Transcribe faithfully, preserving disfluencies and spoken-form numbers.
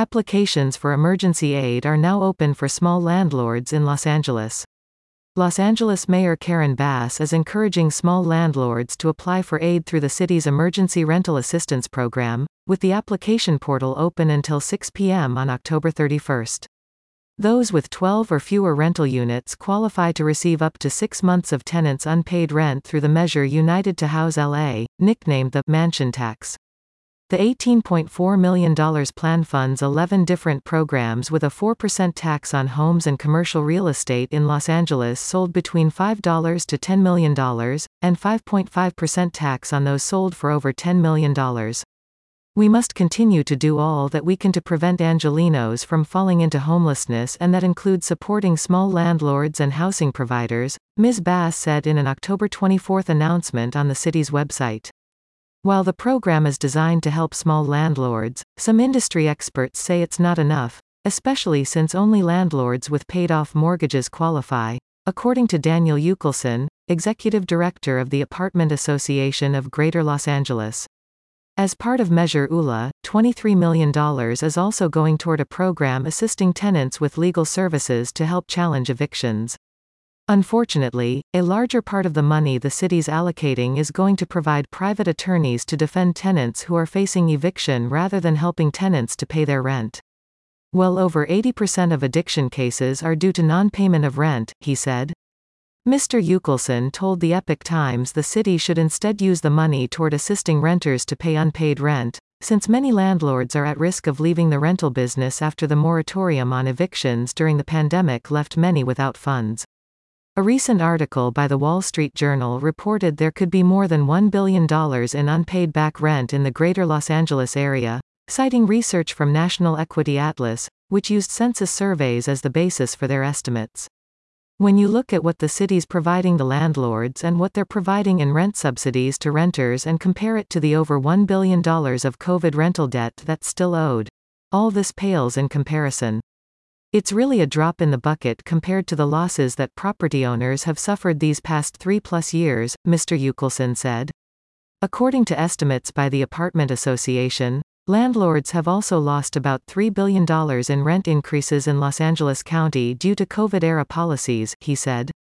Applications for emergency aid are now open for small landlords in Los Angeles. Los Angeles Mayor Karen Bass is encouraging small landlords to apply for aid through the city's Emergency Rental Assistance Program, with the application portal open until six p m on October thirty-first. Those with twelve or fewer rental units qualify to receive up to six months of tenants' unpaid rent through the measure United to House L A, nicknamed the Mansion Tax. The eighteen point four million dollars plan funds eleven different programs with a four percent tax on homes and commercial real estate in Los Angeles sold between five to ten million dollars, and five point five percent tax on those sold for over ten million dollars. We must continue to do all that we can to prevent Angelenos from falling into homelessness, and that includes supporting small landlords and housing providers, Miz Bass said in an October twenty-fourth announcement on the city's website. While the program is designed to help small landlords, some industry experts say it's not enough, especially since only landlords with paid-off mortgages qualify, according to Daniel Ukelson, executive director of the Apartment Association of Greater Los Angeles. As part of Measure U L A, twenty-three million dollars is also going toward a program assisting tenants with legal services to help challenge evictions. Unfortunately, a larger part of the money the city's allocating is going to provide private attorneys to defend tenants who are facing eviction rather than helping tenants to pay their rent. Well over eighty percent of eviction cases are due to non-payment of rent, he said. Mister Ukelson told the Epoch Times the city should instead use the money toward assisting renters to pay unpaid rent, since many landlords are at risk of leaving the rental business after the moratorium on evictions during the pandemic left many without funds. A recent article by the Wall Street Journal reported there could be more than one billion dollars in unpaid back rent in the greater Los Angeles area, citing research from National Equity Atlas, which used census surveys as the basis for their estimates. When you look at what the city's providing the landlords and what they're providing in rent subsidies to renters and compare it to the over one billion dollars of COVID rental debt that's still owed, all this pales in comparison. It's really a drop in the bucket compared to the losses that property owners have suffered these past three-plus years, Mister Ukelson said. According to estimates by the Apartment Association, landlords have also lost about three billion dollars in rent increases in Los Angeles County due to COVID-era policies, he said.